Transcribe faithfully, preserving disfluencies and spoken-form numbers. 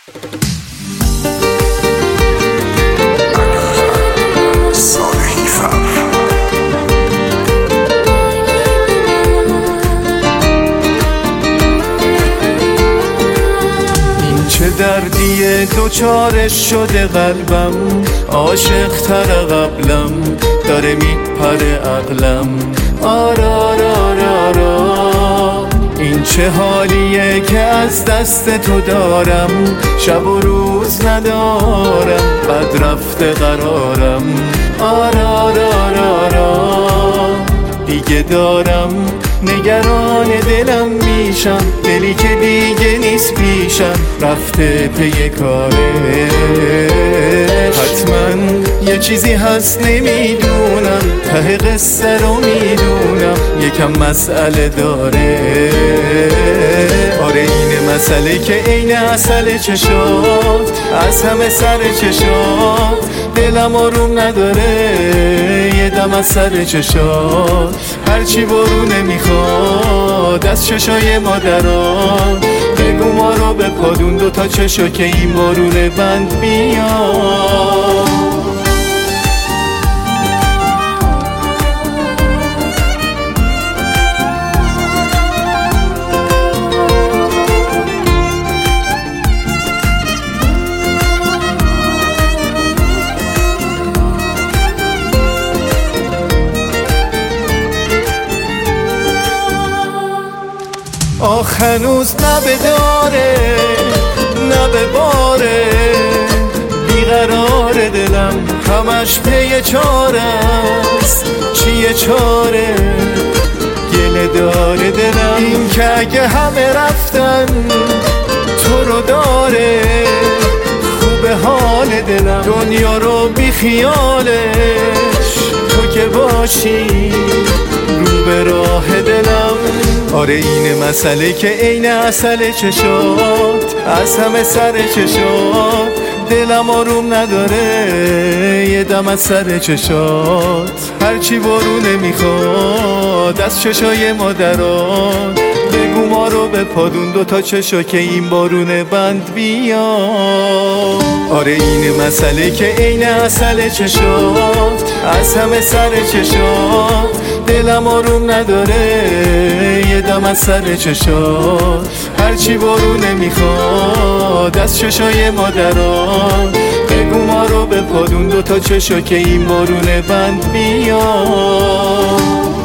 دردی دوچارش شده قلبم، عاشق تر قبلم، داره میپره عقلم. آرا را را را این چه حالیه که از دست تو دارم، شب و روز ندارم، بد رفته قرارم. آرا را را را دیگه دارم نگران دلم میشم، دلی که دیگه نیست پیشم، رفته پی کاره. حتما یه چیزی هست نمیدونم، ته قصه رو میدونم، یکم مسئله داره. آره این مسئله که عین اصل چشات، از همه سر چشات، دلم آروم نداره یه دم از سر چشات. هرچی برونه میخواد از چشای مادران، بگو ما رو بپادون دو تا چشا که این بارونه بند بیاد. آخ هنوز نه به داره نه به باره، بیقرار دلم همش پی چاره است. چیه چاره؟ گله داره دلم این که اگه همه رفتن تو رو داره. خوبه حال دلم دنیا رو بی خیالش، تو که باشی رو به راه دلم. آره این مسئله که عین اصل چشات، از همه سر چشات، دلم آروم نداره یه دم از سر چشات. هرچی بارونه میخواد از چشای مادران، بگو ما رو بپادون دو تا چشا که این بارونه بند بیاد. آره این مسئله که عین اصل چشات، از همه سر چشات، دلم آروم نداره یه دم از سر چشات. هرچی بارونه میخواد از چشای مادران، بگو ما رو بپادون دو تا چشا که این بارونه بند بیاد.